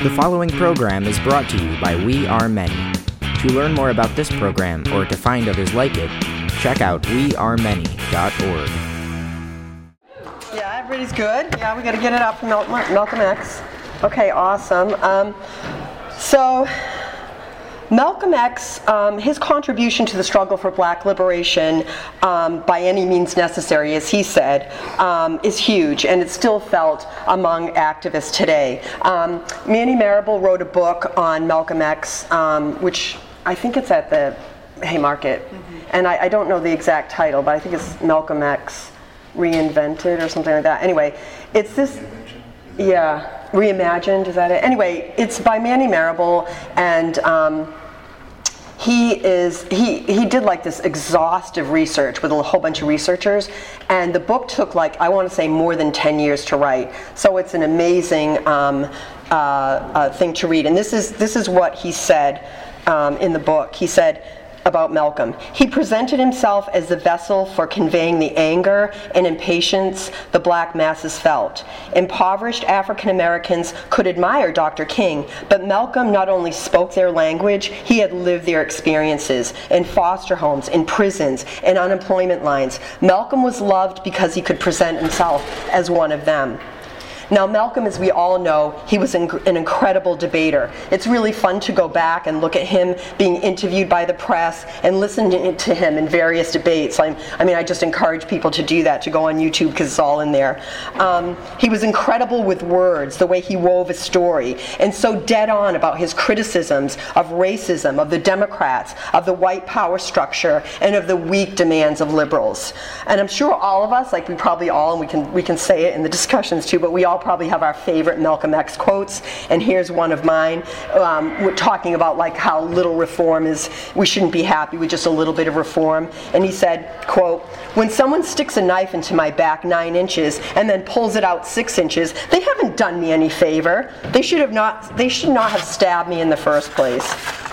The following program is brought to you by We Are Many. To learn more about this program or to find others like it, check out wearemany.org. Yeah, everybody's good. Yeah, we got to get it up from Malcolm X. Okay, awesome. So Malcolm X, his contribution to the struggle for black liberation, by any means necessary, as he said, is huge, and it's still felt among activists today. Manny Marable wrote a book on Malcolm X, which I think it's at the Haymarket, and I don't know the exact title, but I think it's Malcolm X Reinvented or something like that. Anyway, it's this, yeah, Reimagined, is that it? Anyway, it's by Manny Marable, and he did like this exhaustive research with a whole bunch of researchers, and the book took like, I want to say, more than 10 years to write. So it's an amazing thing to read. And this is what he said in the book. He said about Malcolm: he presented himself as the vessel for conveying the anger and impatience the black masses felt. Impoverished African Americans could admire Dr. King, but Malcolm not only spoke their language, he had lived their experiences in foster homes, in prisons, in unemployment lines. Malcolm was loved because he could present himself as one of them. Now, Malcolm, as we all know, he was an incredible debater. It's really fun to go back and look at him being interviewed by the press and listen to him in various debates. I mean, I just encourage people to do that, to go on YouTube, because it's all in there. He was incredible with words, the way he wove a story, and so dead on about his criticisms of racism, of the Democrats, of the white power structure, and of the weak demands of liberals. And I'm sure all of us, like we probably all, and we can say it in the discussions too, but we all probably have our favorite Malcolm X quotes, and here's one of mine. We're talking about like how little reform is, we shouldn't be happy with just a little bit of reform. And he said, quote, "When someone sticks a knife into my back 9 inches and then pulls it out 6 inches, they haven't done me any favor. They should not have stabbed me in the first place."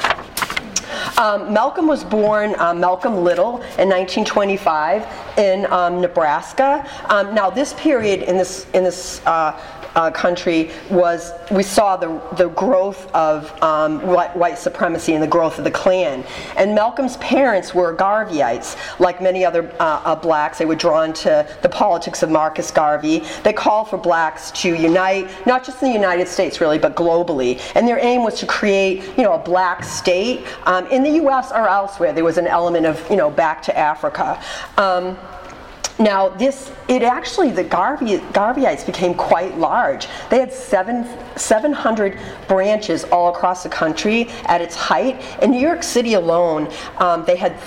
Malcolm was born Malcolm Little in 1925 in Nebraska. Now, this period in this country was, we saw the growth of white supremacy and the growth of the Klan. And Malcolm's parents were Garveyites. Like many other blacks, they were drawn to the politics of Marcus Garvey. They called for blacks to unite, not just in the United States really, but globally. And their aim was to create, a black state in the U.S. or elsewhere. There was an element of, back to Africa. Now, the Garveyites became quite large. They had 700 branches all across the country at its height. In New York City alone, they had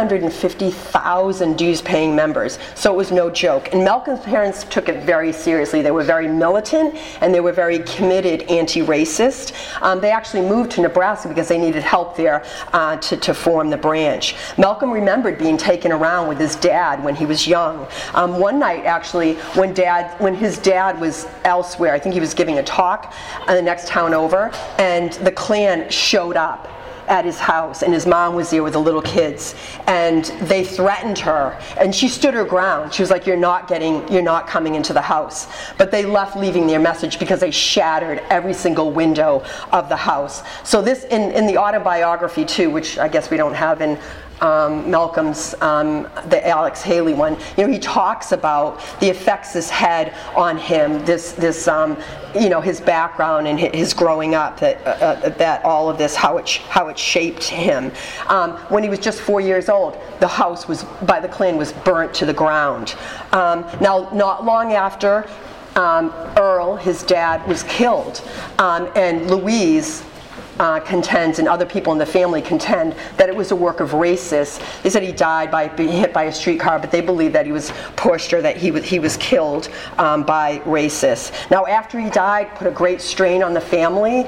350,000 dues-paying members, so it was no joke. And Malcolm's parents took it very seriously. They were very militant, and they were very committed anti-racist. They actually moved to Nebraska because they needed help there to form the branch. Malcolm remembered being taken around with his dad when he was young. One night, actually, when his dad was elsewhere, I think he was giving a talk in the next town over, and the Klan showed up at his house, and his mom was there with the little kids, and they threatened her, and she stood her ground. She was like, you're not coming into the house. But they left, leaving their message, because they shattered every single window of the house. So this, in the autobiography too, which I guess we don't have in Malcolm's, the Alex Haley one, he talks about the effects this had on him, this his background and his growing up, that all of this, how it shaped him. When he was just 4 years old, the house by the Klan was burnt to the ground. Now, not long after, Earl, his dad, was killed, and Louise contends, and other people in the family contend, that it was a work of racists. They said he died by being hit by a streetcar, but they believe that he was pushed, or that he was killed by racists. Now, after he died, put a great strain on the family.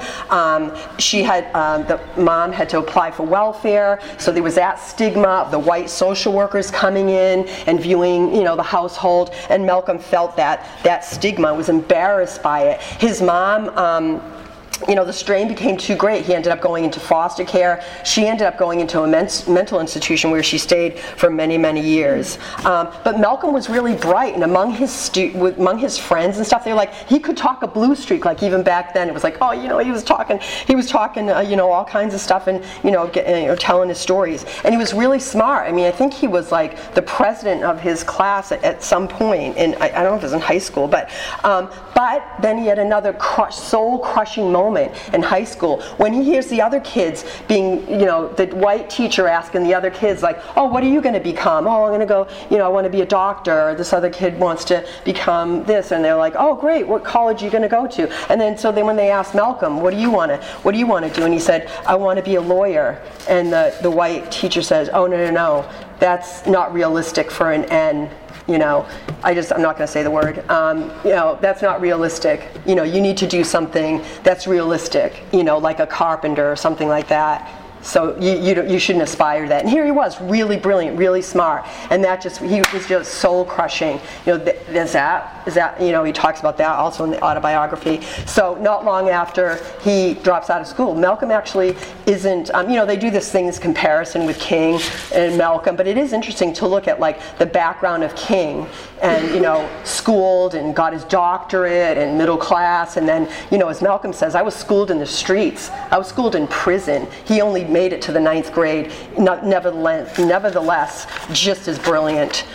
The mom had to apply for welfare, so there was that stigma of the white social workers coming in and viewing, the household. And Malcolm felt that stigma, was embarrassed by it. His mom the strain became too great. He ended up going into foster care. She ended up going into a mental institution where she stayed for many, many years. But Malcolm was really bright, and among his friends and stuff, they were like, he could talk a blue streak. Like even back then, it was like, he was talking, all kinds of stuff, and telling his stories. And he was really smart. I mean, I think he was like the president of his class at some point, and I don't know if it was in high school, but then he had another soul-crushing moment in high school when he hears the other kids being, the white teacher asking the other kids like, oh, what are you going to become? Oh, I'm going to go, I want to be a doctor. Or this other kid wants to become this, and they're like, oh, great, what college are you going to go to? And then when they asked Malcolm, what do you want to do? And he said, I want to be a lawyer. And the white teacher says, oh, no, that's not realistic for an N. I'm not going to say the word. That's not realistic. You need to do something that's realistic. Like a carpenter or something like that. So you shouldn't aspire to that. And here he was, really brilliant, really smart, and he was just soul crushing. Is that he talks about that also in the autobiography. So not long after he drops out of school, Malcolm actually isn't. They do this comparison with King and Malcolm, but it is interesting to look at the background of King, and schooled and got his doctorate and middle class, and then as Malcolm says, I was schooled in the streets. I was schooled in prison. He only made it to the 9th grade, nevertheless, just as brilliant.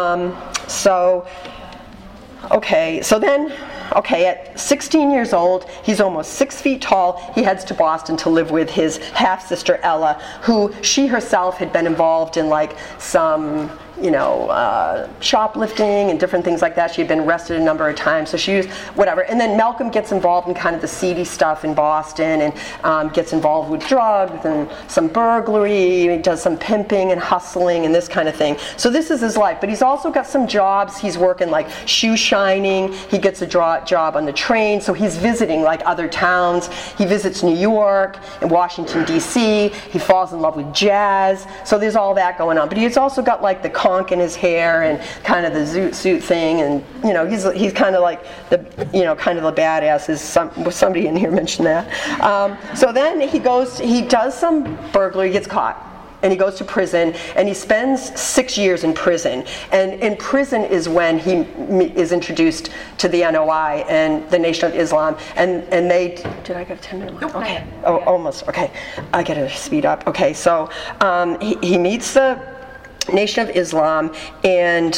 At 16 years old, he's almost 6 feet tall. He heads to Boston to live with his half-sister Ella, who she herself had been involved in some shoplifting and different things like that. She had been arrested a number of times, so she was whatever. And then Malcolm gets involved in kind of the seedy stuff in Boston, and gets involved with drugs and some burglary. He does some pimping and hustling and this kind of thing. So this is his life. But he's also got some jobs. He's working shoe shining. He gets a job on the train. So he's visiting other towns. He visits New York and Washington, D.C. He falls in love with jazz. So there's all that going on. But he's also got the conch in his hair and kind of the zoot suit thing, and he's kind of the badass. Somebody in here mentioned that. So then he does some burglary, gets caught, and he goes to prison, and he spends 6 years in prison. And in prison is when he is introduced to the NOI and the Nation of Islam. And they, did I get 10 minutes? Okay. Oh, almost. Okay. I gotta speed up. Okay. So he meets the Nation of Islam, and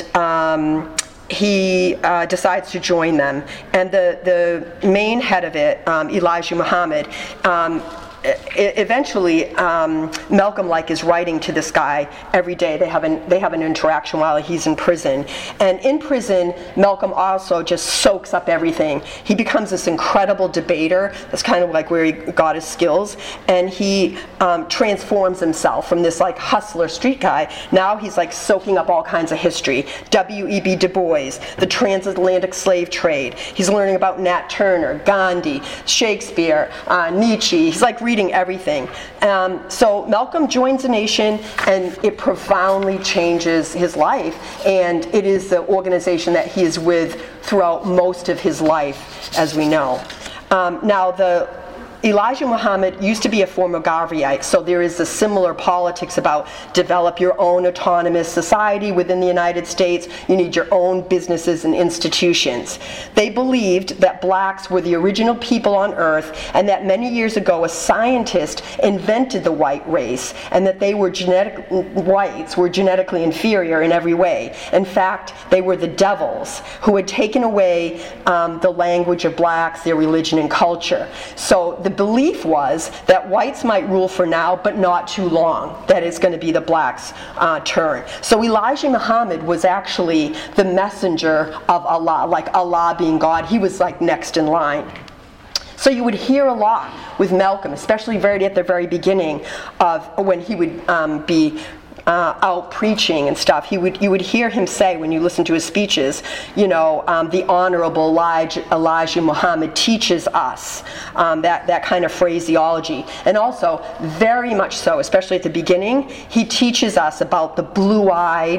he decides to join them. And the main head of it, Elijah Muhammad, eventually Malcolm is writing to this guy every day. They have an interaction while he's in prison, and in prison Malcolm also just soaks up everything. He becomes this incredible debater. That's kind of where he got his skills, and he transforms himself from this hustler street guy. Now he's soaking up all kinds of history. W.E.B. Du Bois, the transatlantic slave trade. He's learning about Nat Turner, Gandhi, Shakespeare, Nietzsche. He's reading everything. So Malcolm joins the Nation, and it profoundly changes his life, and it is the organization that he is with throughout most of his life, as we know. Now, Elijah Muhammad used to be a former Garveyite, so there is a similar politics about develop your own autonomous society within the United States. You need your own businesses and institutions. They believed that blacks were the original people on Earth, and that many years ago a scientist invented the white race, and that whites were genetically inferior in every way. In fact, they were the devils who had taken away the language of blacks, their religion and culture. So the belief was that whites might rule for now, but not too long, that it's going to be the blacks' turn. So Elijah Muhammad was actually the messenger of Allah, Allah being God. He was next in line. So you would hear a lot with Malcolm, especially at the very beginning of when he would be out preaching and stuff. You would hear him say, when you listen to his speeches, the Honorable Elijah Muhammad teaches us, that kind of phraseology. And also, very much so, especially at the beginning, he teaches us about the blue-eyed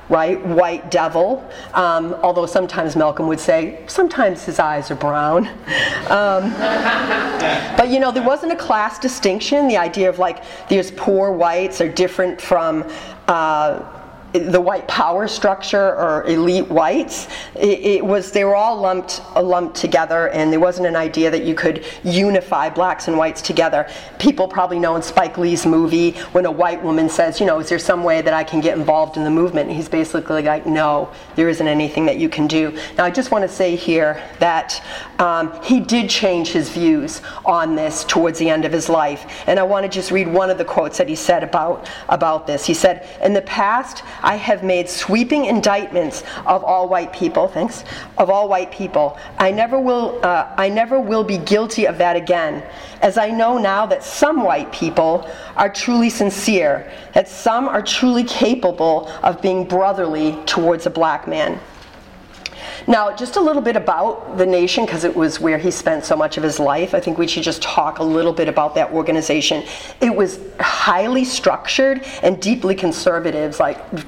right? White devil, although sometimes Malcolm would say, sometimes his eyes are brown. But you know, there wasn't a class distinction. The idea of like, these poor whites are different from the white power structure or elite whites. They were all lumped together, and there wasn't an idea that you could unify blacks and whites together. People probably know in Spike Lee's movie when a white woman says, you know, is there some way that I can get involved in the movement? And he's basically like, no, there isn't anything that you can do. Now I just want to say here that he did change his views on this towards the end of his life, and I want to just read one of the quotes that he said about this. He said, "In the past, I have made sweeping indictments of all white people. Of all white people. I never will be guilty of that again, as I know now that some white people are truly sincere, that some are truly capable of being brotherly towards a black man." Now, just a little bit about the Nation, because it was where he spent so much of his life. I think we should just talk a little bit about that organization. It was highly structured and deeply conservative.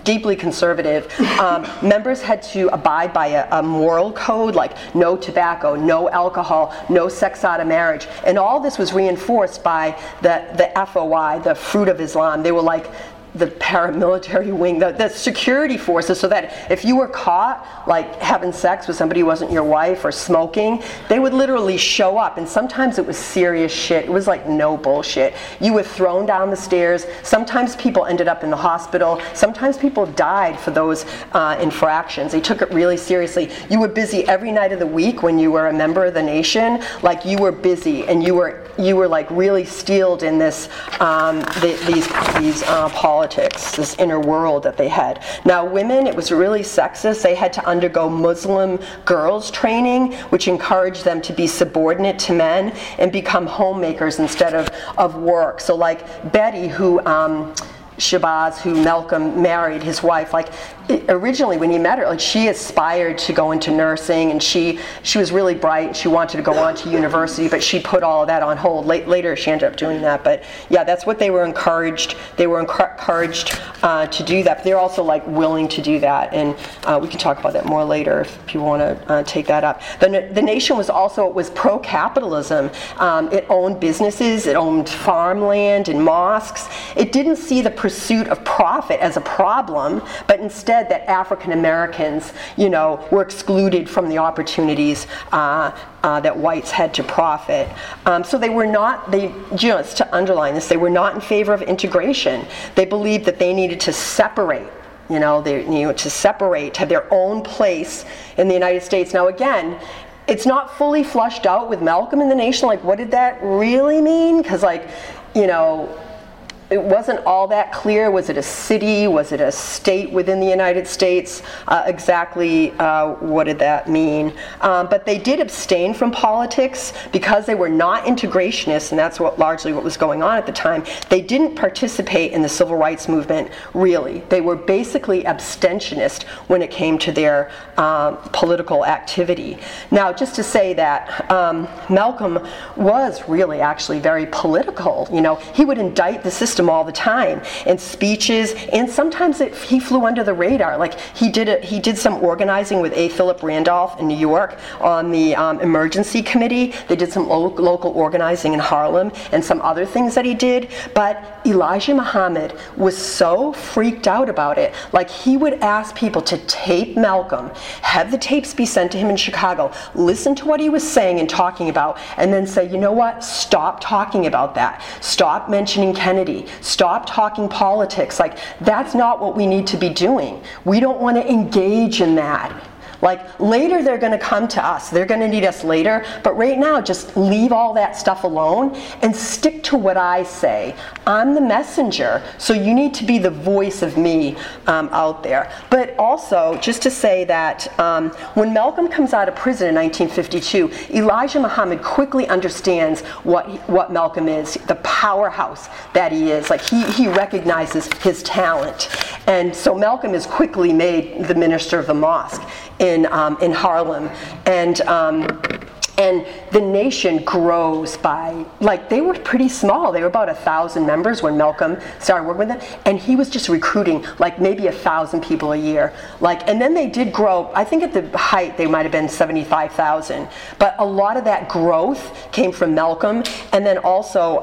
Members had to abide by a moral code, like no tobacco, no alcohol, no sex out of marriage. And all this was reinforced by the FOI, the Fruit of Islam. They were like the paramilitary wing, the security forces, so that if you were caught like having sex with somebody who wasn't your wife or smoking, they would literally show up, and sometimes it was serious shit. It was like no bullshit. You were thrown down the stairs. Sometimes people ended up in the hospital. Sometimes people died for those infractions. They took it really seriously. You were busy every night of the week when you were a member of the Nation. Like, you were busy, and you were like really steeled in this these politics, this inner world that they had. Now, women, it was really sexist. They had to undergo Muslim girls training, which encouraged them to be subordinate to men and become homemakers instead of work. So like Betty, who Shabazz, who Malcolm married, his wife, like originally when he met her, like she aspired to go into nursing, and she was really bright. She wanted to go on to university, but she put all of that on hold. Later she ended up doing that, but yeah, that's what they were encouraged. They were encouraged to do that, but they're also like willing to do that, and we can talk about that more later if people want to take that up. The Nation was pro-capitalism. It owned businesses, it owned farmland and mosques. It didn't see the pursuit of profit as a problem, but instead that African Americans, were excluded from the opportunities that whites had to profit. So they were not, just to underline this, they were not in favor of integration. They believed that they needed to separate. They needed to separate, have their own place in the United States. Now again, it's not fully flushed out with Malcolm in the Nation. Like, what did that really mean? Because it wasn't all that clear. Was it a city? Was it a state within the United States? Exactly what did that mean? But they did abstain from politics because they were not integrationists, and that's largely what was going on at the time. They didn't participate in the civil rights movement, really. They were basically abstentionist when it came to their political activity. Now, just to say that Malcolm was really actually very political. He would indict the system all the time in speeches, and sometimes he flew under the radar. Like he did some organizing with A. Philip Randolph in New York on the emergency committee. They did some local organizing in Harlem and some other things that he did. But Elijah Muhammad was so freaked out about it. Like, he would ask people to tape Malcolm, have the tapes be sent to him in Chicago, listen to what he was saying and talking about, and then say, you know what, stop talking about that. Stop mentioning Kennedy. Stop talking politics. Like, that's not what we need to be doing. We don't want to engage in that. Like, later they're going to come to us. They're going to need us later. But right now, just leave all that stuff alone and stick to what I say. I'm the messenger, so you need to be the voice of me out there. But also, just to say that when Malcolm comes out of prison in 1952, Elijah Muhammad quickly understands what Malcolm is, the powerhouse that he is. Like, he recognizes his talent. And so Malcolm is quickly made the minister of the mosque in Harlem, and And the nation grows by, like, they were pretty small. They were about 1,000 members when Malcolm started working with them. And he was just recruiting, like, maybe 1,000 people a year. Like, and then they did grow. I think at the height, they might have been 75,000. But a lot of that growth came from Malcolm. And then also,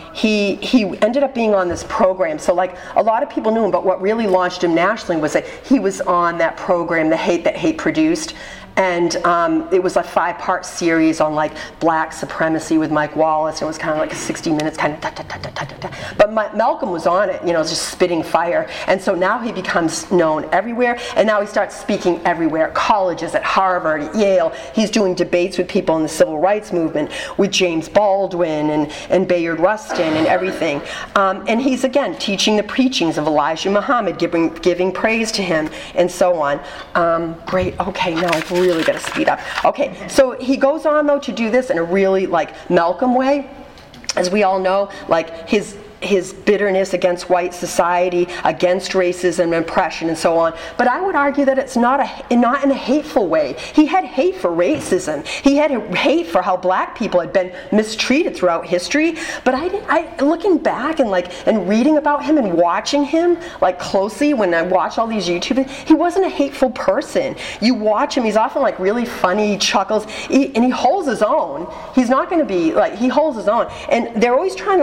he ended up being on this program. So, like, a lot of people knew him. But what really launched him nationally was that he was on that program, The Hate That Hate Produced. And it was a 5-part series on, like, black supremacy with Mike Wallace. It was kind of like 60 minutes, kind of da-da-da-da-da-da. But Malcolm was on it, you know, just spitting fire. And so now he becomes known everywhere. And now he starts speaking everywhere. At colleges, at Harvard, at Yale. He's doing debates with people in the civil rights movement, with James Baldwin and Bayard Rustin and everything. And he's, again, teaching the preachings of Elijah Muhammad, giving praise to him, and so on. Great. Okay, now I've really got to speed up. Okay, so he goes on, though, to do this in a really, like, Malcolm way. As we all know, like, his bitterness against white society, against racism and oppression and so on. But I would argue that it's not in a hateful way. He had hate for racism. He had hate for how black people had been mistreated throughout history. But looking back and reading about him and watching him, like, closely when I watch all these YouTube, he wasn't a hateful person. You watch him, he's often, like, really funny, chuckles, and he holds his own. He's not going to be, like, he holds his own. And they're always trying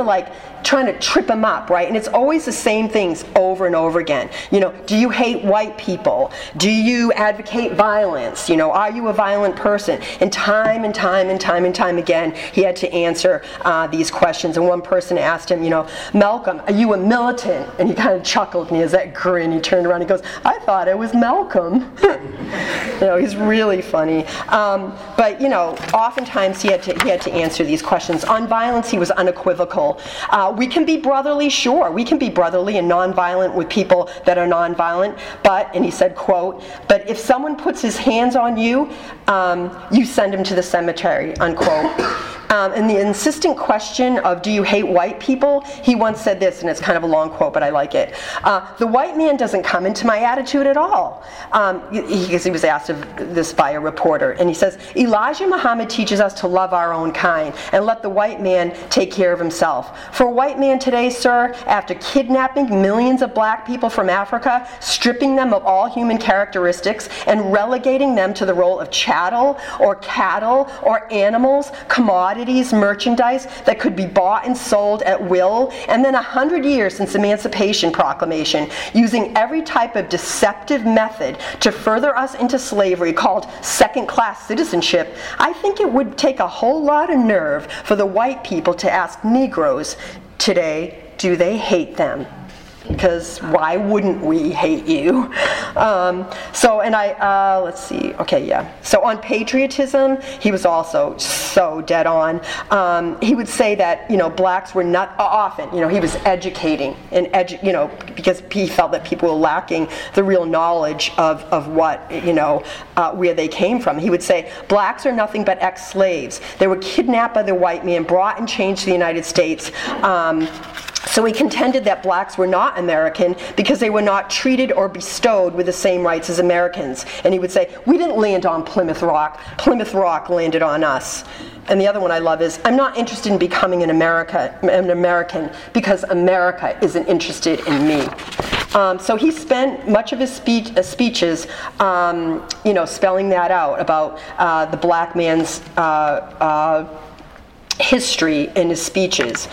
to trip him up, right? And it's always the same things over and over again. You know, do you hate white people? Do you advocate violence? You know, are you a violent person? And time and time again, he had to answer these questions. And one person asked him, you know, Malcolm, are you a militant? And he kind of chuckled, and he has that grin. He turned around and he goes, I thought it was Malcolm. You know, he's really funny. But, you know, oftentimes he had to answer these questions. On violence, he was unequivocal. We can be brotherly, sure. We can be brotherly and nonviolent with people that are nonviolent. But, and he said, quote, but if someone puts his hands on you, you send him to the cemetery, unquote. And the insistent question of, do you hate white people? He once said this, and it's kind of a long quote, but I like it. The white man doesn't come into my attitude at all. Because he was asked of this by a reporter. And he says, Elijah Muhammad teaches us to love our own kind and let the white man take care of himself. For a white man today, sir, after kidnapping millions of black people from Africa, stripping them of all human characteristics, and relegating them to the role of chattel or cattle or animals, commodities, merchandise that could be bought and sold at will, and then 100 years since Emancipation Proclamation, using every type of deceptive method to further us into slavery called second-class citizenship, I think it would take a whole lot of nerve for the white people to ask Negroes today, do they hate them? Because why wouldn't we hate you? Let's see, okay, yeah. So on patriotism, he was also so dead on. He would say that, you know, blacks were not, often, you know, he was educating, and you know, because he felt that people were lacking the real knowledge of what, you know, where they came from. He would say, blacks are nothing but ex-slaves. They were kidnapped by the white man, brought and changed to the United States. So he contended that blacks were not American because they were not treated or bestowed with the same rights as Americans. And he would say, we didn't land on Plymouth Rock. Plymouth Rock landed on us. And the other one I love is, I'm not interested in becoming an American because America isn't interested in me. So he spent much of his speeches, you know, spelling that out about the black man's history in his speeches.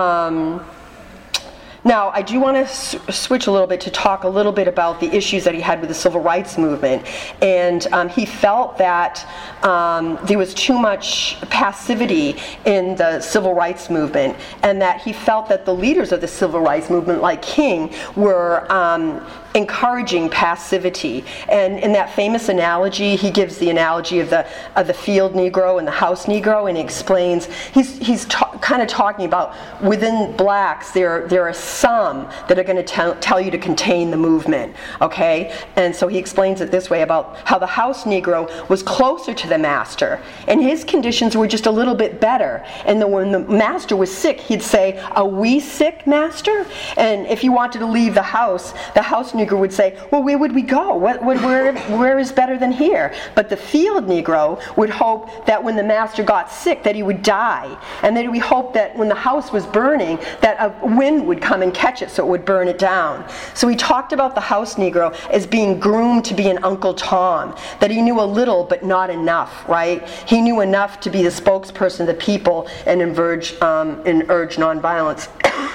Now, I do want to switch a little bit to talk a little bit about the issues that he had with the civil rights movement. And he felt that there was too much passivity in the civil rights movement, and that he felt that the leaders of the civil rights movement, like King, were encouraging passivity. And in that famous analogy, he gives the analogy of the field Negro and the house Negro, and he explains, he's kind of talking about within blacks there are some that are going to tell you to contain the movement, okay? And so he explains it this way about how the house Negro was closer to the master, and his conditions were just a little bit better. And then when the master was sick, he'd say, "Are we sick, master?" And if he wanted to leave the house Negro would say, "Well, where would we go? Where is better than here?" But the field Negro would hope that when the master got sick that he would die, and then we hoped that when the house was burning that a wind would come and catch it so it would burn it down. So he talked about the house Negro as being groomed to be an Uncle Tom, that he knew a little but not enough, right? He knew enough to be the spokesperson of the people and urge nonviolence.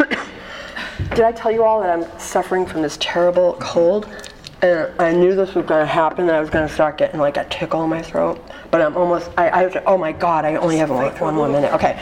Did I tell you all that I'm suffering from this terrible cold? And I knew this was going to happen, and I was going to start getting like a tickle in my throat. But I'm almost, oh my God, I only have one more minute. Okay.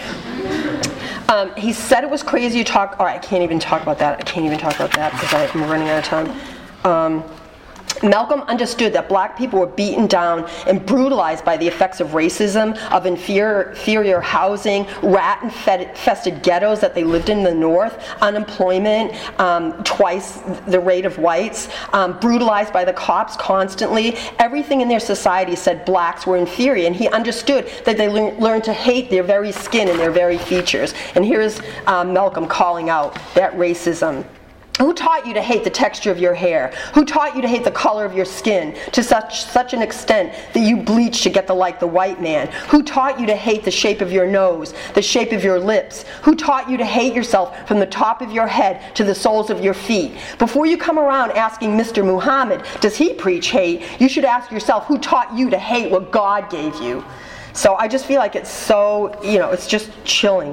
He said it was crazy to talk, I can't even talk about that because I'm running out of time. Malcolm understood that black people were beaten down and brutalized by the effects of racism, of inferior housing, rat-infested ghettos that they lived in the North, unemployment, twice the rate of whites, brutalized by the cops constantly. Everything in their society said blacks were inferior, and he understood that they learned to hate their very skin and their very features. And here's Malcolm calling out that racism. Who taught you to hate the texture of your hair? Who taught you to hate the color of your skin to such an extent that you bleach to get like the white man? Who taught you to hate the shape of your nose, the shape of your lips? Who taught you to hate yourself from the top of your head to the soles of your feet? Before you come around asking Mr. Muhammad, does he preach hate? You should ask yourself, who taught you to hate what God gave you? So I just feel like it's so, it's just chilling,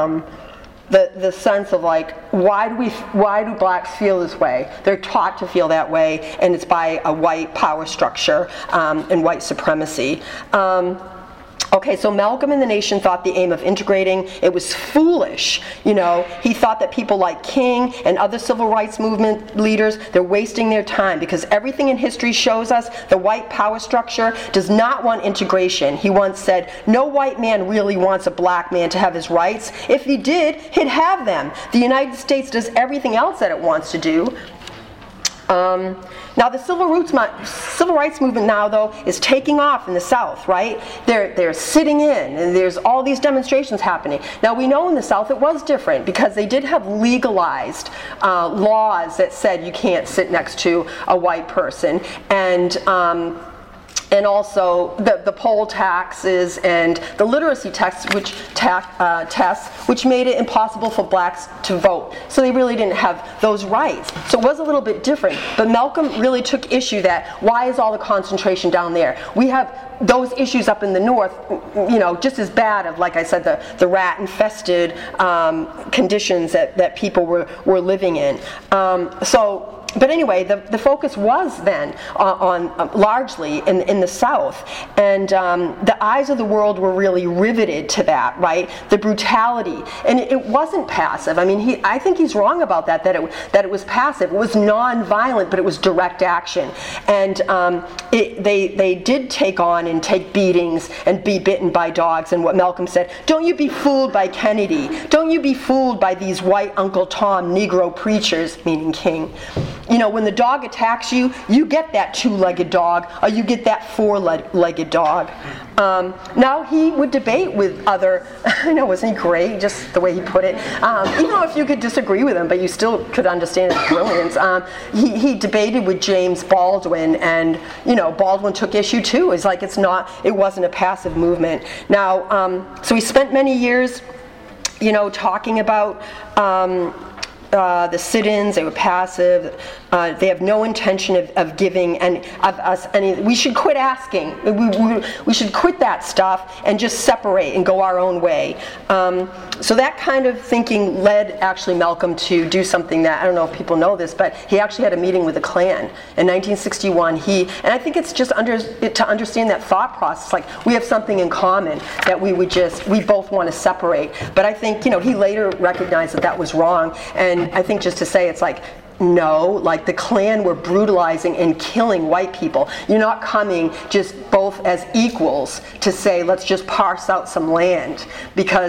the sense of like, why do blacks feel this way? They're taught to feel that way, and it's by a white power structure and white supremacy. Okay, so Malcolm and the Nation thought the aim of integrating, it was foolish. He thought that people like King and other civil rights movement leaders, they're wasting their time because everything in history shows us the white power structure does not want integration. He once said, no white man really wants a black man to have his rights. If he did, he'd have them. The United States does everything else that it wants to do. Now the civil rights movement now, though, is taking off in the South, right? They're sitting in, and there's all these demonstrations happening. Now we know in the South it was different because they did have legalized laws that said you can't sit next to a white person, and also the poll taxes and the literacy tests, which made it impossible for blacks to vote. So they really didn't have those rights. So it was a little bit different. But Malcolm really took issue that why is all the concentration down there? We have those issues up in the North, just as bad of, like I said, the rat-infested conditions that people were living in. But anyway, the focus was then on largely in the South, and the eyes of the world were really riveted to that, right? The brutality, and it wasn't passive. I mean, I think he's wrong about that it was passive. It was non-violent, but it was direct action, and they did take on and take beatings and be bitten by dogs. And what Malcolm said: "Don't you be fooled by Kennedy. Don't you be fooled by these white Uncle Tom Negro preachers," meaning King. When the dog attacks you, you get that two-legged dog, or you get that four-legged dog. Now he would debate with other, wasn't he great, just the way he put it? Even though if you could disagree with him, but you still could understand his brilliance. He debated with James Baldwin, and Baldwin took issue too. It's like it wasn't a passive movement. Now, so he spent many years, talking about the sit-ins. They were passive. They have no intention of giving us any. We should quit asking. We should quit that stuff and just separate and go our own way. So that kind of thinking led actually Malcolm to do something that, I don't know if people know this, but he actually had a meeting with the Klan in 1961. And I think it's just to understand that thought process, like we have something in common that we both want to separate. But I think, he later recognized that was wrong. And I think just to say, it's like, no, like the Klan were brutalizing and killing white people. You're not coming just both as equals to say, let's just parse out some land, because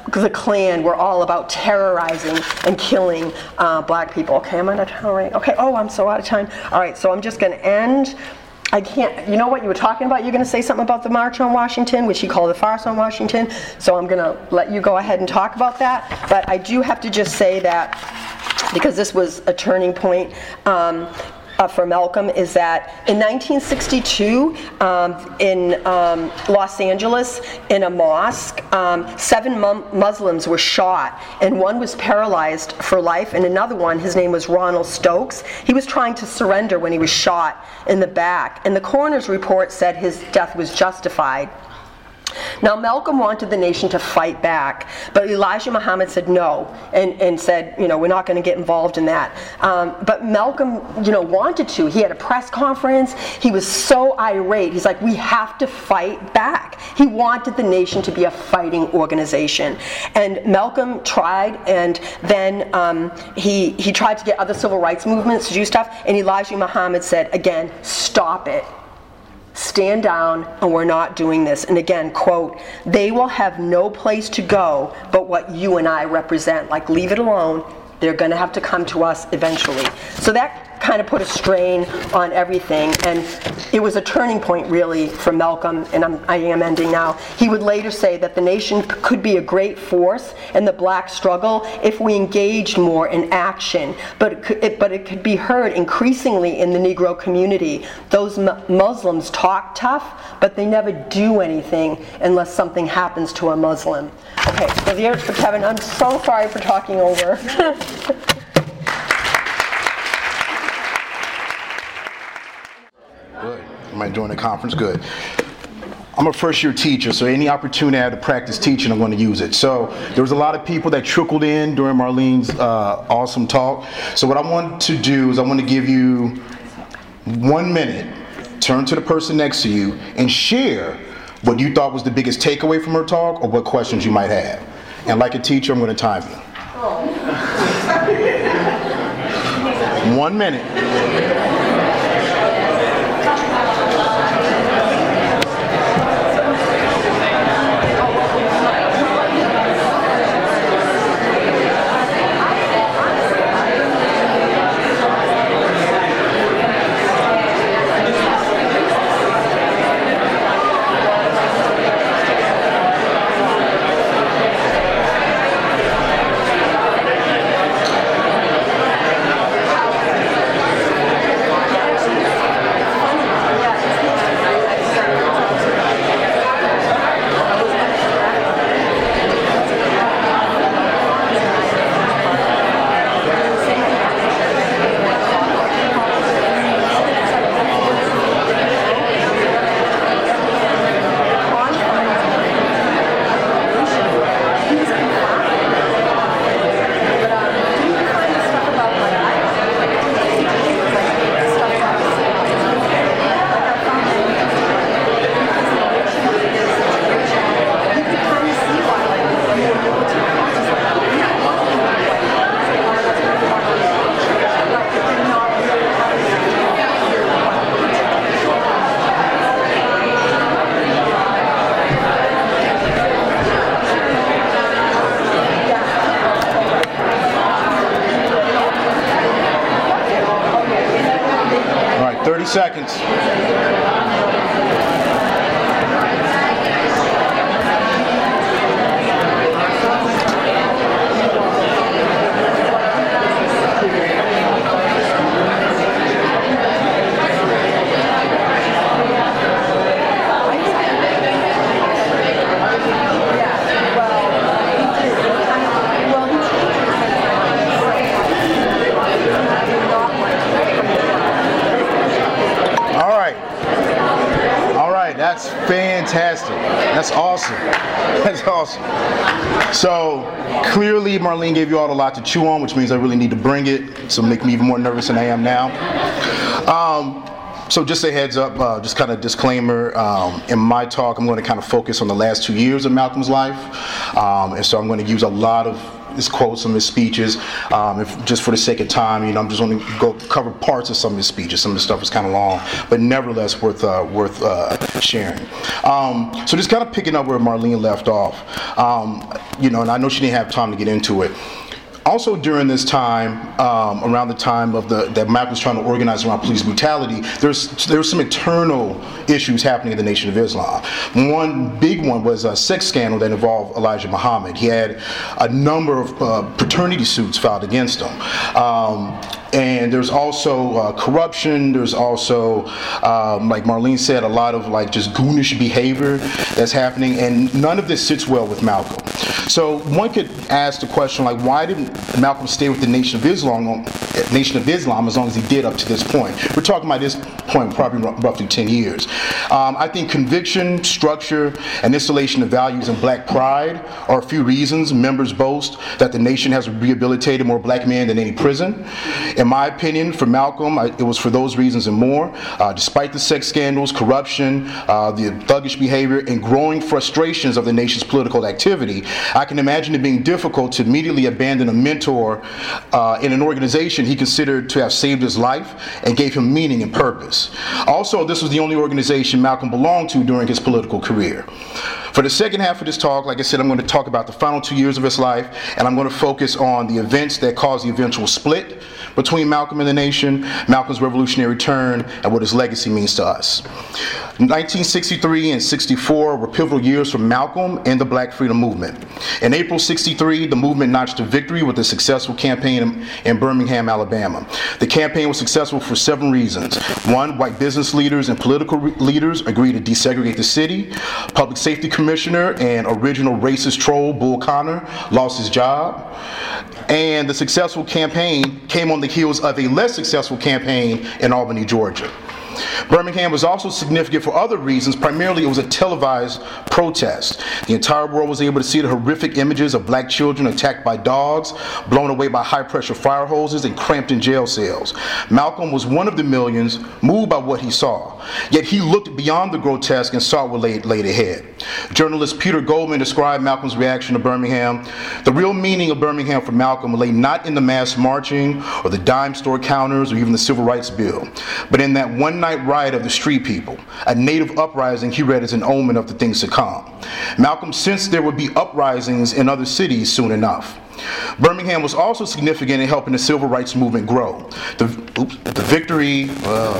the Klan were all about terrorizing and killing black people. Okay, I'm out of time, right? Okay, oh, I'm so out of time. All right, so I'm just going to end. I can't, you know what you were talking about? You're going to say something about the March on Washington, which he called the Farce on Washington. So I'm going to let you go ahead and talk about that. But I do have to just say that, because this was a turning point for Malcolm, is that in 1962 in Los Angeles, in a mosque, 7 Muslims were shot, and one was paralyzed for life, and another one, his name was Ronald Stokes, he was trying to surrender when he was shot in the back, and the coroner's report said his death was justified. Now, Malcolm wanted the nation to fight back, but Elijah Muhammad said no, and said, you know, we're not going to get involved in that. But Malcolm, you know, wanted to. He had a press conference. He was so irate. He's like, we have to fight back. He wanted the nation to be a fighting organization. And Malcolm tried, and then he tried to get other civil rights movements to do stuff, and Elijah Muhammad said, again, stop it. Stand down, and we're not doing this. And again, quote, they will have no place to go but what you and I represent. Like, leave it alone. They're going to have to come to us eventually. So that kind of put a strain on everything, and it was a turning point really for Malcolm, and I am ending now. He would later say that the nation could be a great force in the black struggle if we engaged more in action, but it could be heard increasingly in the Negro community. Those Muslims talk tough, but they never do anything unless something happens to a Muslim. Okay, so there's for Kevin. I'm so sorry for talking over. Good. Am I doing the conference? Good. I'm a first-year teacher, so any opportunity I have to practice teaching, I'm going to use it. So there was a lot of people that trickled in during Marlene's awesome talk. So what I want to do is I want to give you 1 minute, turn to the person next to you, and share what you thought was the biggest takeaway from her talk or what questions you might have. And like a teacher, I'm going to time you. 1 minute. Seconds. That's fantastic. That's awesome. That's awesome. So clearly Marlene gave you all a lot to chew on, which means I really need to bring it. So make me even more nervous than I am now. So just a heads up, just kind of disclaimer, in my talk I'm going to kind of focus on the last 2 years of Malcolm's life, and so I'm going to use a lot of his quotes, some of his speeches. Just for the sake of time, I'm just going to go cover parts of some of his speeches. Some of the stuff is kind of long, but nevertheless worth sharing. So just kind of picking up where Marlene left off, and I know she didn't have time to get into it. Also during this time, around the time of that Malcolm was trying to organize around police brutality, there's some internal issues happening in the Nation of Islam. One big one was a sex scandal that involved Elijah Muhammad. He had a number of paternity suits filed against him. And there's also corruption. There's also, like Marlene said, a lot of just goonish behavior that's happening, and none of this sits well with Malcolm. So one could ask the question, why didn't Malcolm stay with the Nation of Islam as long as he did up to this point? We're talking about this point probably roughly 10 years. I think conviction, structure, and installation of values and black pride are a few reasons members boast that the nation has rehabilitated more black men than any prison. In my opinion, for Malcolm, it was for those reasons and more. Despite the sex scandals, corruption, the thuggish behavior, and growing frustrations of the nation's political activity, I can imagine it being difficult to immediately abandon a mentor in an organization he considered to have saved his life and gave him meaning and purpose. Also, this was the only organization Malcolm belonged to during his political career. For the second half of this talk, like I said, I'm going to talk about the final 2 years of his life, and I'm going to focus on the events that caused the eventual split between Malcolm and the nation, Malcolm's revolutionary turn, and what his legacy means to us. 1963 and 64 were pivotal years for Malcolm and the Black Freedom Movement. In April 63, the movement notched a victory with a successful campaign in Birmingham, Alabama. The campaign was successful for several reasons. One, white business leaders and political leaders agreed to desegregate the city. Public Safety Commissioner and original racist troll Bull Connor lost his job. And the successful campaign came on the heels of a less successful campaign in Albany, Georgia. Birmingham was also significant for other reasons. Primarily, it was a televised protest. The entire world was able to see the horrific images of black children attacked by dogs, blown away by high-pressure fire hoses, and cramped in jail cells. Malcolm was one of the millions moved by what he saw. Yet he looked beyond the grotesque and saw what laid ahead. Journalist Peter Goldman described Malcolm's reaction to Birmingham. The real meaning of Birmingham for Malcolm lay not in the mass marching or the dime store counters or even the Civil Rights Bill, but in that one-night riot of the street people, a native uprising he read as an omen of the things to come. Malcolm sensed there would be uprisings in other cities soon enough. Birmingham was also significant in helping the civil rights movement grow. The victory,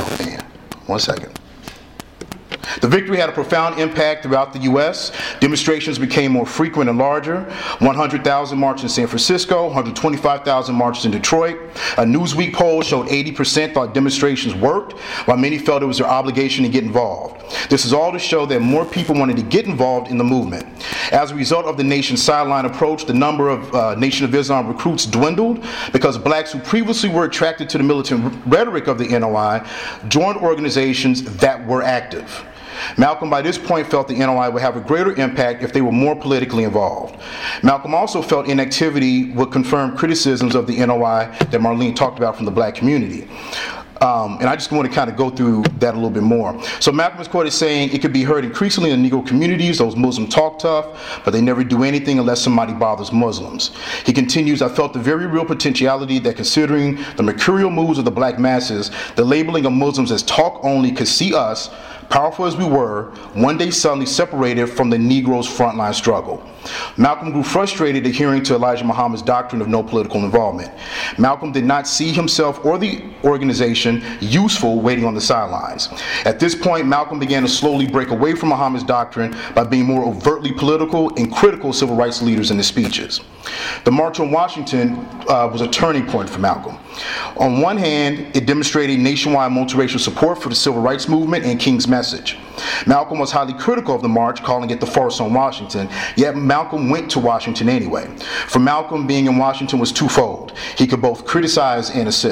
The victory had a profound impact throughout the U.S. Demonstrations became more frequent and larger. 100,000 marched in San Francisco, 125,000 marched in Detroit. A Newsweek poll showed 80% thought demonstrations worked, while many felt it was their obligation to get involved. This is all to show that more people wanted to get involved in the movement. As a result of the nation's sideline approach, the number of Nation of Islam recruits dwindled because blacks who previously were attracted to the militant rhetoric of the NOI joined organizations that were active. Malcolm, by this point, felt the NOI would have a greater impact if they were more politically involved. Malcolm also felt inactivity would confirm criticisms of the NOI that Marlene talked about from the black community. And I just want to kind of go through that a little bit more. So Malcolm is quoted saying, "It could be heard increasingly in Negro communities, those Muslims talk tough, but they never do anything unless somebody bothers Muslims." He continues, "I felt the very real potentiality that considering the mercurial moods of the black masses, the labeling of Muslims as talk only could see us, powerful as we were, one day suddenly separated from the Negro's frontline struggle." Malcolm grew frustrated adhering to Elijah Muhammad's doctrine of no political involvement. Malcolm did not see himself or the organization useful waiting on the sidelines. At this point, Malcolm began to slowly break away from Muhammad's doctrine by being more overtly political and critical of civil rights leaders in his speeches. The March on Washington was a turning point for Malcolm. On one hand, it demonstrated nationwide multiracial support for the civil rights movement and King's message. Malcolm was highly critical of the march, calling it the farce on Washington, yet Malcolm went to Washington anyway. For Malcolm, being in Washington was twofold. He could both criticize and assist.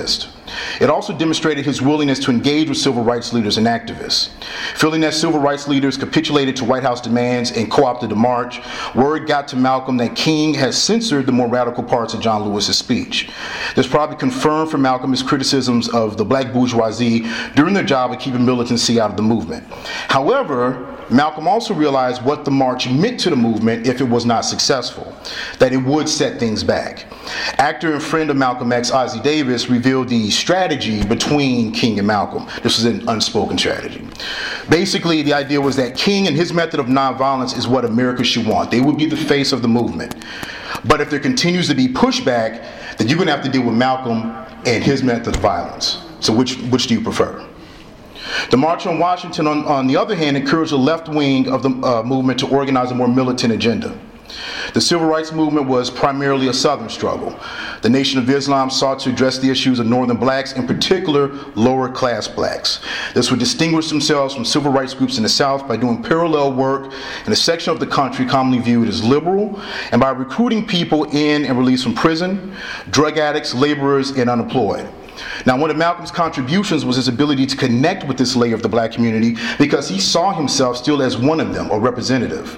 It also demonstrated his willingness to engage with civil rights leaders and activists. Feeling that civil rights leaders capitulated to White House demands and co-opted the march, word got to Malcolm that King had censored the more radical parts of John Lewis's speech. This probably confirmed for Malcolm his criticisms of the black bourgeoisie during their job of keeping militancy out of the movement. However, Malcolm also realized what the march meant to the movement if it was not successful, that it would set things back. Actor and friend of Malcolm X, Ossie Davis, revealed the strategy between King and Malcolm. This was an unspoken strategy. Basically, the idea was that King and his method of nonviolence is what America should want. They would be the face of the movement. But if there continues to be pushback, then you're going to have to deal with Malcolm and his method of violence. So which do you prefer? The March on Washington, on the other hand, encouraged the left wing of the movement to organize a more militant agenda. The civil rights movement was primarily a Southern struggle. The Nation of Islam sought to address the issues of Northern blacks, in particular lower class blacks. This would distinguish themselves from civil rights groups in the South by doing parallel work in a section of the country commonly viewed as liberal, and by recruiting people in and released from prison, drug addicts, laborers, and unemployed. Now, one of Malcolm's contributions was his ability to connect with this layer of the black community because he saw himself still as one of them, or representative.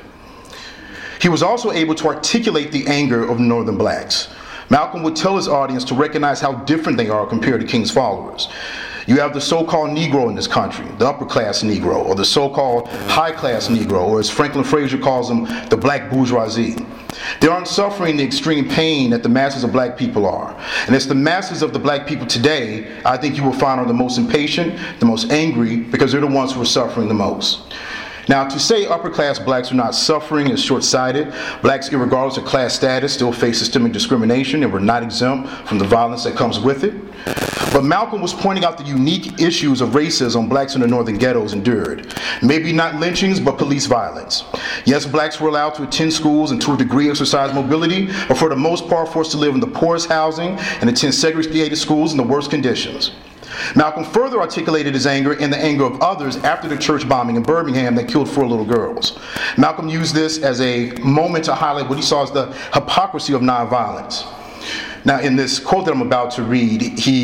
He was also able to articulate the anger of Northern blacks. Malcolm would tell his audience to recognize how different they are compared to King's followers. You have the so-called Negro in this country, the upper-class Negro, or the so-called high-class Negro, or as Franklin Frazier calls them, the black bourgeoisie. They aren't suffering the extreme pain that the masses of black people are. And it's the masses of the black people today, I think you will find, are the most impatient, the most angry, because they're the ones who are suffering the most. Now, to say upper-class blacks are not suffering is short-sighted. Blacks, regardless of class status, still face systemic discrimination and were not exempt from the violence that comes with it. But Malcolm was pointing out the unique issues of racism blacks in the northern ghettos endured. Maybe not lynchings, but police violence. Yes, blacks were allowed to attend schools and to a degree exercise mobility, but for the most part forced to live in the poorest housing and attend segregated schools in the worst conditions. Malcolm further articulated his anger and the anger of others after the church bombing in Birmingham that killed 4 little girls. Malcolm used this as a moment to highlight what he saw as the hypocrisy of nonviolence. Now, in this quote that I'm about to read,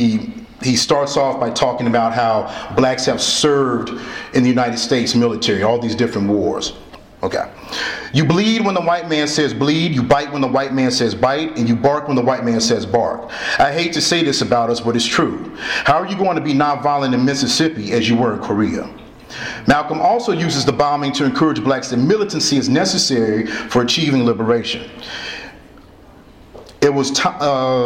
he starts off by talking about how blacks have served in the United States military, all these different wars. Okay. You bleed when the white man says bleed, you bite when the white man says bite, and you bark when the white man says bark. I hate to say this about us, but it's true. How are you going to be nonviolent in Mississippi as you were in Korea? Malcolm also uses the bombing to encourage blacks that militancy is necessary for achieving liberation. It was time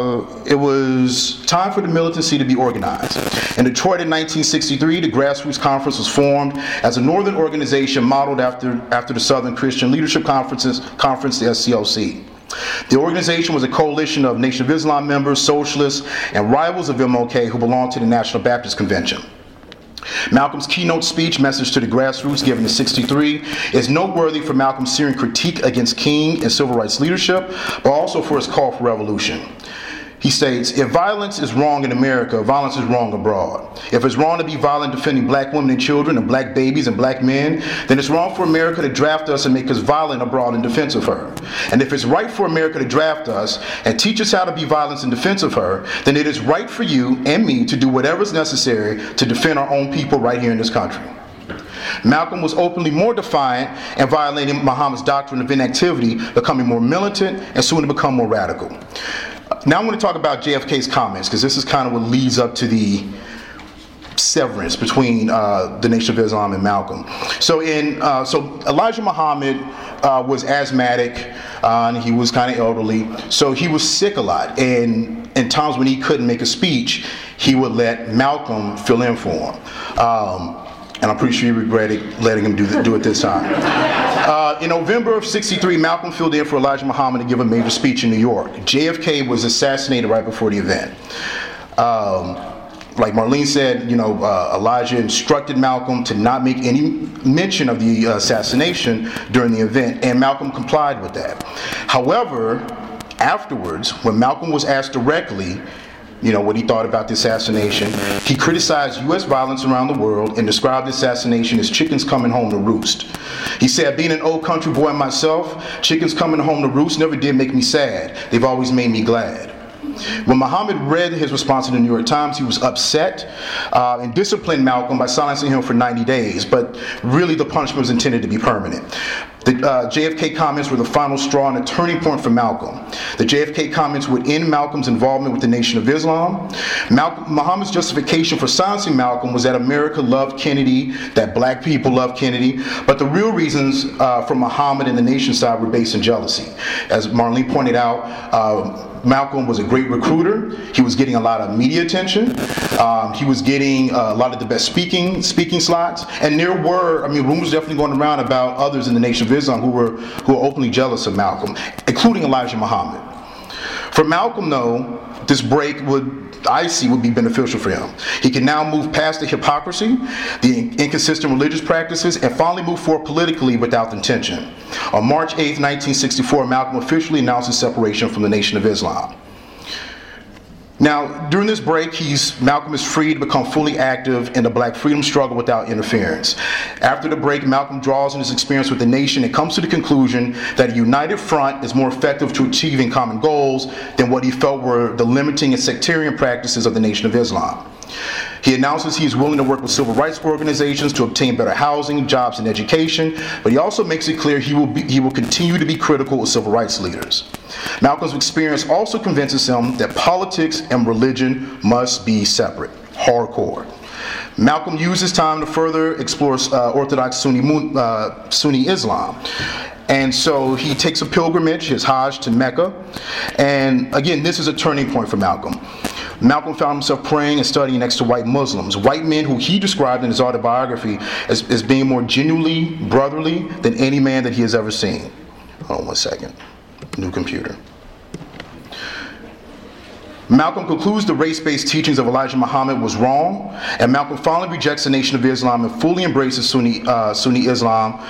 for the militancy to be organized. In Detroit in 1963, the Grassroots Conference was formed as a northern organization modeled after the Southern Christian Leadership Conference, the SCLC. The organization was a coalition of Nation of Islam members, socialists, and rivals of MLK who belonged to the National Baptist Convention. Malcolm's keynote speech, Message to the Grassroots, given in '63, is noteworthy for Malcolm's searing critique against King and civil rights leadership, but also for his call for revolution. He states, if violence is wrong in America, violence is wrong abroad. If it's wrong to be violent defending black women and children and black babies and black men, then it's wrong for America to draft us and make us violent abroad in defense of her. And if it's right for America to draft us and teach us how to be violent in defense of her, then it is right for you and me to do whatever is necessary to defend our own people right here in this country. Malcolm was openly more defiant and violating Muhammad's doctrine of inactivity, becoming more militant and soon to become more radical. Now I want to talk about JFK's comments, because this is kind of what leads up to the severance between the Nation of Islam and Malcolm. So Elijah Muhammad was asthmatic, and he was kind of elderly, so he was sick a lot, and in times when he couldn't make a speech, he would let Malcolm fill in for him. And I'm pretty sure he regretted letting him do it this time. In November of '63, Malcolm filled in for Elijah Muhammad to give a major speech in New York. JFK was assassinated right before the event. Like Marlene said, Elijah instructed Malcolm to not make any mention of the assassination during the event, and Malcolm complied with that. However, afterwards, when Malcolm was asked directly, what he thought about the assassination, he criticized U.S. violence around the world and described the assassination as chickens coming home to roost. He said, being an old country boy myself, chickens coming home to roost never did make me sad. They've always made me glad. When Muhammad read his response in the New York Times, he was upset and disciplined Malcolm by silencing him for 90 days, but really the punishment was intended to be permanent. The JFK comments were the final straw and a turning point for Malcolm. The JFK comments would end Malcolm's involvement with the Nation of Islam. Muhammad's justification for silencing Malcolm was that America loved Kennedy, that black people loved Kennedy, but the real reasons for Muhammad and the nation side were based in jealousy. As Marlene pointed out, Malcolm was a great recruiter. He was getting a lot of media attention. He was getting a lot of the best speaking slots. And there were, rumors definitely going around about others in the Nation of Islam who were openly jealous of Malcolm, including Elijah Muhammad. For Malcolm, though, this break would be beneficial for him. He can now move past the hypocrisy, the inconsistent religious practices, and finally move forward politically without tension. On March 8, 1964, Malcolm officially announced his separation from the Nation of Islam. Now, during this break, Malcolm is free to become fully active in the black freedom struggle without interference. After the break, Malcolm draws on his experience with the nation and comes to the conclusion that a united front is more effective to achieving common goals than what he felt were the limiting and sectarian practices of the Nation of Islam. He announces he is willing to work with civil rights organizations to obtain better housing, jobs, and education, but he also makes it clear he will continue to be critical of civil rights leaders. Malcolm's experience also convinces him that politics and religion must be separate, hardcore. Malcolm used his time to further explore Orthodox Sunni Islam. And so he takes a pilgrimage, his Hajj, to Mecca. And again, this is a turning point for Malcolm. Malcolm found himself praying and studying next to white Muslims, white men who he described in his autobiography as being more genuinely brotherly than any man that he has ever seen. Hold on one second. New computer. Malcolm concludes the race-based teachings of Elijah Muhammad was wrong, and Malcolm finally rejects the Nation of Islam and fully embraces Sunni Islam.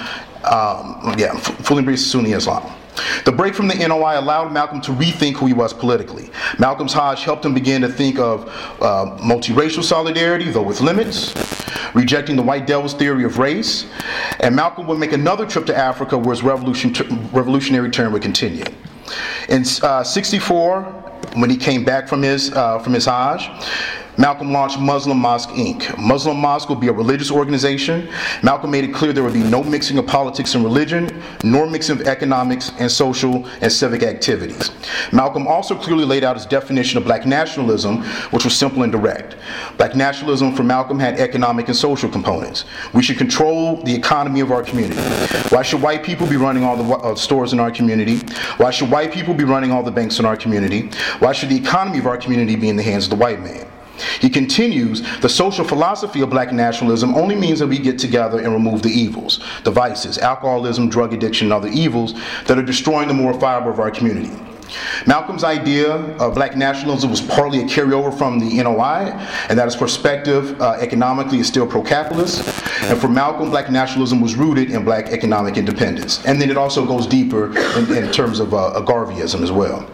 Fully embraces Sunni Islam. The break from the NOI allowed Malcolm to rethink who he was politically. Malcolm's Hajj helped him begin to think of multiracial solidarity, though with limits, rejecting the white devil's theory of race, and Malcolm would make another trip to Africa where his revolutionary turn would continue. In '64, when he came back from his Hajj, Malcolm launched Muslim Mosque, Inc. Muslim Mosque will be a religious organization. Malcolm made it clear there would be no mixing of politics and religion, nor mixing of economics and social and civic activities. Malcolm also clearly laid out his definition of black nationalism, which was simple and direct. Black nationalism for Malcolm had economic and social components. We should control the economy of our community. Why should white people be running all the stores in our community? Why should white people be running all the banks in our community? Why should the economy of our community be in the hands of the white man? He continues, the social philosophy of black nationalism only means that we get together and remove the evils, the vices, alcoholism, drug addiction, and other evils that are destroying the moral fiber of our community. Malcolm's idea of black nationalism was partly a carryover from the NOI, and that his perspective economically is still pro-capitalist. And for Malcolm, black nationalism was rooted in black economic independence. And then it also goes deeper in terms of Garveyism as well.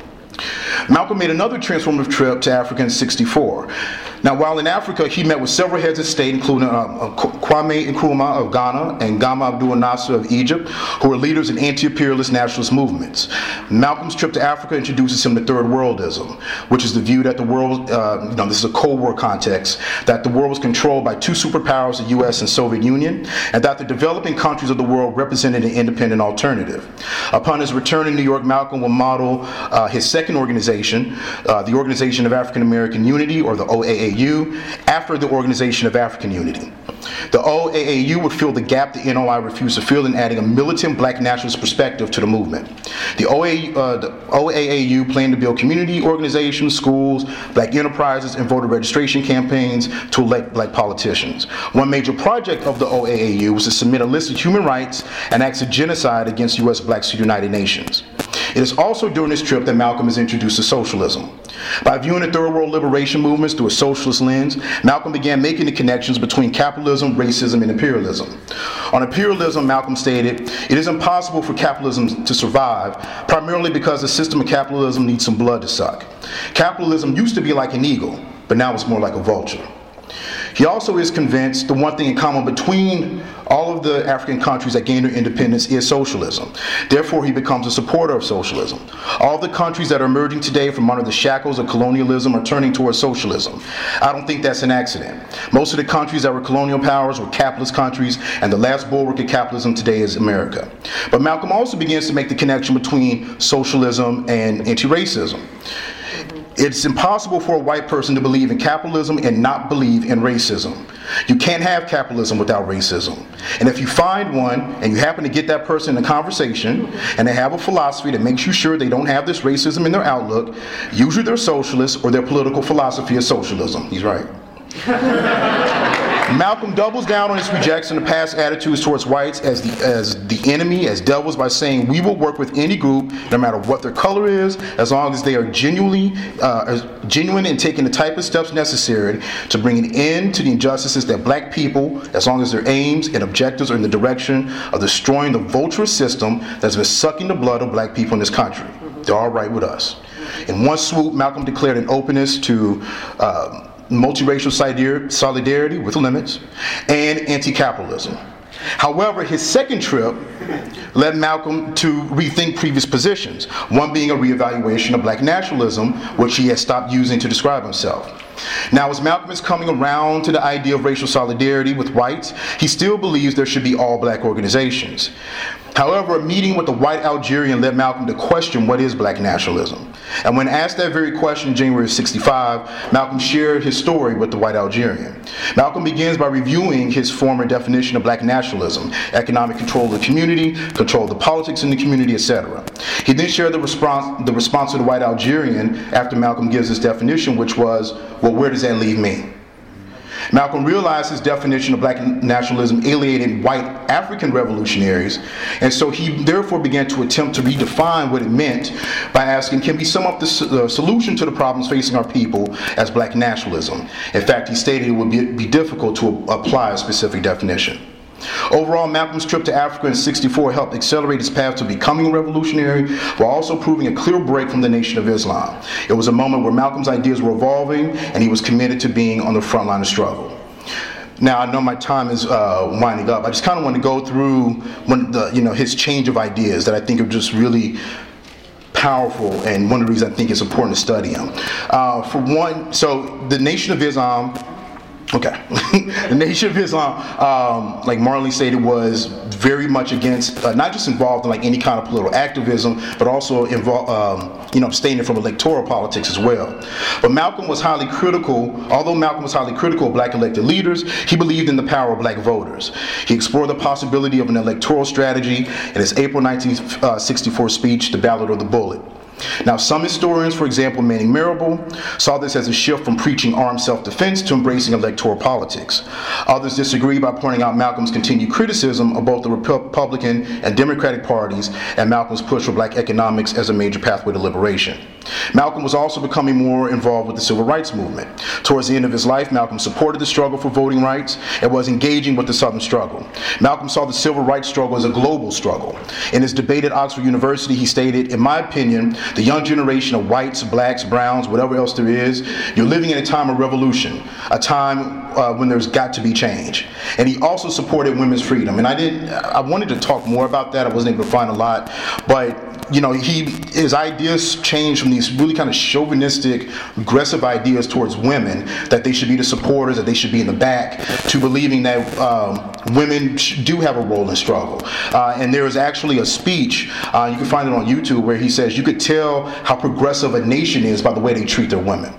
Malcolm made another transformative trip to Africa in '64. Now, while in Africa, he met with several heads of state, including Kwame Nkrumah of Ghana and Gamal Abdel Nasser of Egypt, who were leaders in anti-imperialist nationalist movements. Malcolm's trip to Africa introduces him to Third Worldism, which is the view that the world, this is a Cold War context, that the world was controlled by two superpowers, the U.S. and Soviet Union, and that the developing countries of the world represented an independent alternative. Upon his return to New York, Malcolm will model his second organization, the Organization of African American Unity, or the OAAU, after the Organization of African Unity. The OAAU would fill the gap the NOI refused to fill in adding a militant black nationalist perspective to the movement. The OAAU planned to build community organizations, schools, black enterprises, and voter registration campaigns to elect black politicians. One major project of the OAAU was to submit a list of human rights and acts of genocide against U.S. blacks to the United Nations. It is also during this trip that Malcolm is introduced to socialism. By viewing the Third World liberation movements through a socialist lens, Malcolm began making the connections between capitalism, racism, and imperialism. On imperialism, Malcolm stated, "It is impossible for capitalism to survive, primarily because the system of capitalism needs some blood to suck. Capitalism used to be like an eagle, but now it's more like a vulture." He also is convinced the one thing in common between all of the African countries that gained their independence is socialism. Therefore, he becomes a supporter of socialism. All the countries that are emerging today from under the shackles of colonialism are turning towards socialism. I don't think that's an accident. Most of the countries that were colonial powers were capitalist countries, and the last bulwark of capitalism today is America. But Malcolm also begins to make the connection between socialism and anti-racism. It's impossible for a white person to believe in capitalism and not believe in racism. You can't have capitalism without racism. And if you find one and you happen to get that person in a conversation and they have a philosophy that makes you sure they don't have this racism in their outlook, usually they're socialists or their political philosophy is socialism. He's right. Malcolm doubles down on his rejection of past attitudes towards whites as the enemy, as devils, by saying we will work with any group, no matter what their color is, as long as they are genuine in taking the type of steps necessary to bring an end to the injustices that black people, as long as their aims and objectives are in the direction of destroying the vulture system that's been sucking the blood of black people in this country. They're all right with us. In one swoop, Malcolm declared an openness to multiracial solidarity with limits, and anti-capitalism. However, his second trip led Malcolm to rethink previous positions, one being a reevaluation of black nationalism, which he had stopped using to describe himself. Now, as Malcolm is coming around to the idea of racial solidarity with whites, he still believes there should be all black organizations. However, a meeting with the white Algerian led Malcolm to question what is black nationalism. And when asked that very question in January of '65, Malcolm shared his story with the white Algerian. Malcolm begins by reviewing his former definition of black nationalism: economic control of the community, control of the politics in the community, etc. He then shared the response of the white Algerian after Malcolm gives his definition, which was, well, where does that leave me? Malcolm realized his definition of black nationalism alienated white African revolutionaries, and so he therefore began to attempt to redefine what it meant by asking, can we sum up the solution to the problems facing our people as black nationalism? In fact, he stated it would be difficult to apply a specific definition. Overall, Malcolm's trip to Africa in '64 helped accelerate his path to becoming a revolutionary, while also proving a clear break from the Nation of Islam. It was a moment where Malcolm's ideas were evolving, and he was committed to being on the front line of struggle. Now, I know my time is winding up. I just kind of want to go through his change of ideas that I think are just really powerful, and one of the reasons I think it's important to study him. For one, so the Nation of Islam. Okay. The Nation of Islam, like Marlene stated, was very much against, not just involved in like any kind of political activism, but also involved, abstaining from electoral politics as well. But Malcolm was highly critical. Although Malcolm was highly critical of black elected leaders, he believed in the power of black voters. He explored the possibility of an electoral strategy in his April 1964 speech, The Ballot or the Bullet. Now, some historians, for example Manning Marable, saw this as a shift from preaching armed self-defense to embracing electoral politics. Others disagree by pointing out Malcolm's continued criticism of both the Republican and Democratic parties and Malcolm's push for black economics as a major pathway to liberation. Malcolm was also becoming more involved with the civil rights movement. Towards the end of his life, Malcolm supported the struggle for voting rights and was engaging with the Southern struggle. Malcolm saw the civil rights struggle as a global struggle. In his debate at Oxford University, he stated, "In my opinion, the young generation of whites, blacks, browns, whatever else there is, you're living in a time of revolution, a time when there's got to be change." And he also supported women's freedom. And I wanted to talk more about that. I wasn't able to find a lot, but his ideas changed from these really kind of chauvinistic, aggressive ideas towards women, that they should be the supporters, that they should be in the back, to believing that women do have a role in struggle. And there is actually a speech, you can find it on YouTube, where he says you could tell how progressive a nation is by the way they treat their women.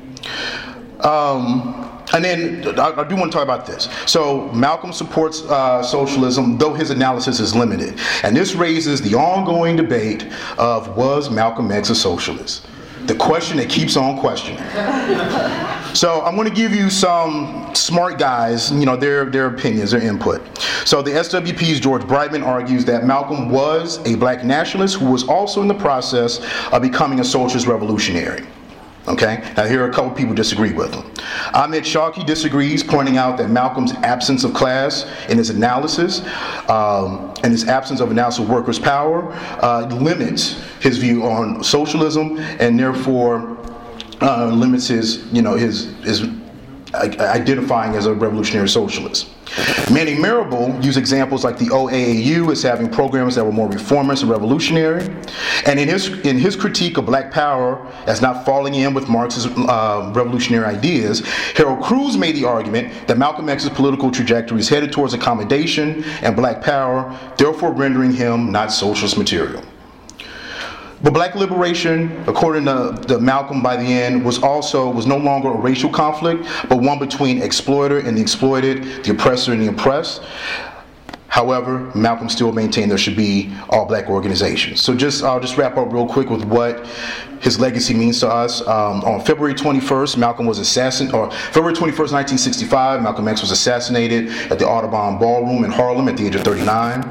And then I do want to talk about this. So Malcolm supports socialism, though his analysis is limited. And this raises the ongoing debate of, was Malcolm X a socialist? The question that keeps on questioning. So I'm going to give you some smart guys, their opinions, their input. So the SWP's George Brightman argues that Malcolm was a black nationalist who was also in the process of becoming a socialist revolutionary. Okay, now here are a couple people disagree with him. Ahmed Shawki disagrees, pointing out that Malcolm's absence of class in his analysis and his absence of analysis of workers' power limits his view on socialism, and therefore limits his identifying as a revolutionary socialist. Manning Marable used examples like the OAAU as having programs that were more reformist and revolutionary. And in his critique of Black Power as not falling in with Marxist revolutionary ideas, Harold Cruz made the argument that Malcolm X's political trajectory is headed towards accommodation and Black Power, therefore rendering him not socialist material. But Black liberation, according to Malcolm by the end, was no longer a racial conflict, but one between exploiter and the exploited, the oppressor and the oppressed. However, Malcolm still maintained there should be all Black organizations. So I'll just wrap up real quick with what his legacy means to us. On February 21st, February 21st, 1965, Malcolm X was assassinated at the Audubon Ballroom in Harlem at the age of 39.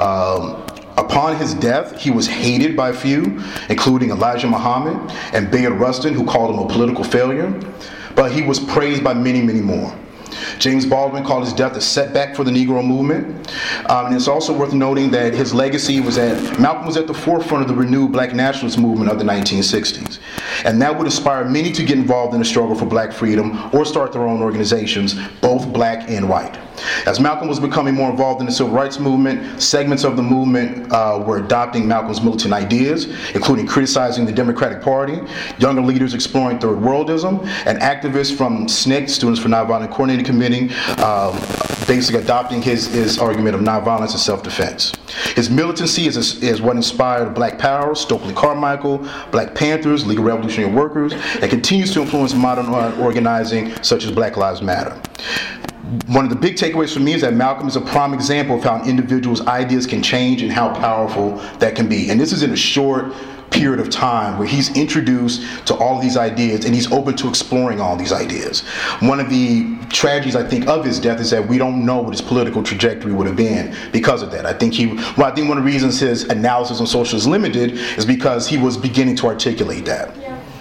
Upon his death, he was hated by few, including Elijah Muhammad and Bayard Rustin, who called him a political failure, but he was praised by many, many more. James Baldwin called his death a setback for the Negro movement. And it's also worth noting that his legacy was that Malcolm was at the forefront of the renewed Black nationalist movement of the 1960s. And that would inspire many to get involved in the struggle for Black freedom or start their own organizations, both Black and white. As Malcolm was becoming more involved in the civil rights movement, segments of the movement were adopting Malcolm's militant ideas, including criticizing the Democratic Party, younger leaders exploring third worldism, and activists from SNCC, Students for Nonviolent Coordinating Committee, basically adopting his argument of nonviolence and self-defense. His militancy is what inspired Black Power, Stokely Carmichael, Black Panthers, League of Revolutionary Workers, and continues to influence modern organizing such as Black Lives Matter. One of the big takeaways for me is that Malcolm is a prime example of how an individual's ideas can change and how powerful that can be. And this is in a short period of time where he's introduced to all of these ideas and he's open to exploring all these ideas. One of the tragedies, I think, of his death is that we don't know what his political trajectory would have been because of that. I think one of the reasons his analysis on social is limited is because he was beginning to articulate that.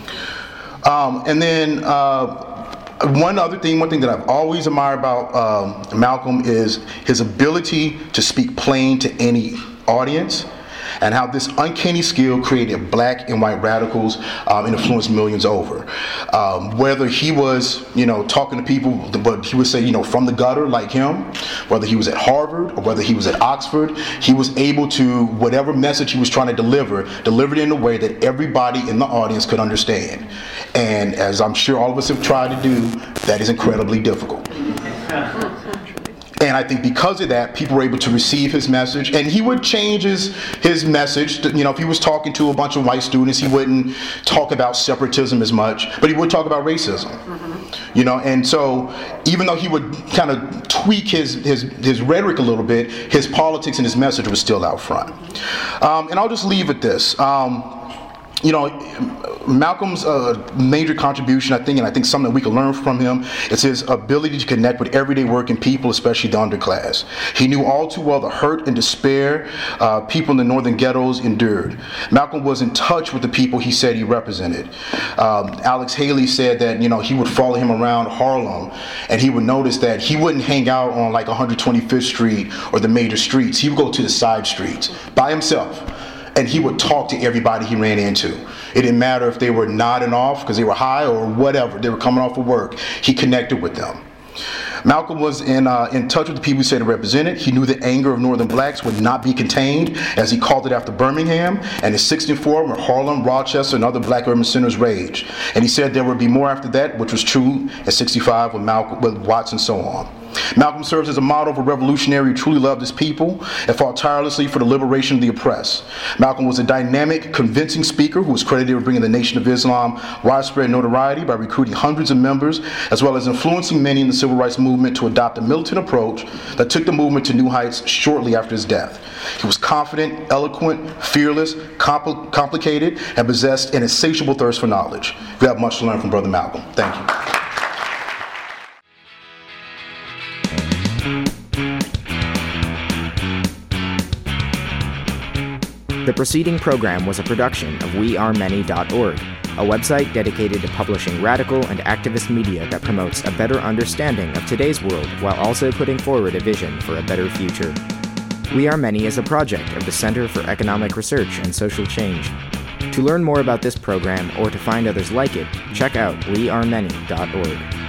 One thing that I've always admired about Malcolm is his ability to speak plain to any audience, and how this uncanny skill created Black and white radicals and influenced millions over. Whether he was, talking to people, but he would say, from the gutter like him, whether he was at Harvard or whether he was at Oxford, he was able to, whatever message he was trying to deliver it in a way that everybody in the audience could understand. And as I'm sure all of us have tried to do, that is incredibly difficult. And I think because of that, people were able to receive his message. And he would change his message. If he was talking to a bunch of white students, he wouldn't talk about separatism as much, but he would talk about racism. And so even though he would kind of tweak his rhetoric a little bit, his politics and his message was still out front. And I'll just leave with this. Malcolm's major contribution, I think something that we can learn from him is his ability to connect with everyday working people, especially the underclass. He knew all too well the hurt and despair people in the northern ghettos endured. Malcolm was in touch with the people he said he represented. Alex Haley said that, he would follow him around Harlem and he would notice that he wouldn't hang out on like 125th Street or the major streets. He would go to the side streets by himself. And he would talk to everybody he ran into. It didn't matter if they were nodding off because they were high or whatever. They were coming off of work. He connected with them. Malcolm was in touch with the people he said he represented. He knew the anger of Northern Blacks would not be contained, as he called it after Birmingham and in 64 when Harlem, Rochester, and other Black urban centers raged. And he said there would be more after that, which was true at 65 with Watts and so on. Malcolm serves as a model of a revolutionary who truly loved his people and fought tirelessly for the liberation of the oppressed. Malcolm was a dynamic, convincing speaker who was credited with bringing the Nation of Islam widespread notoriety by recruiting hundreds of members, as well as influencing many in the civil rights movement to adopt a militant approach that took the movement to new heights shortly after his death. He was confident, eloquent, fearless, complicated, and possessed an insatiable thirst for knowledge. We have much to learn from Brother Malcolm. Thank you. The preceding program was a production of wearemany.org, a website dedicated to publishing radical and activist media that promotes a better understanding of today's world while also putting forward a vision for a better future. We Are Many is a project of the Center for Economic Research and Social Change. To learn more about this program or to find others like it, check out wearemany.org.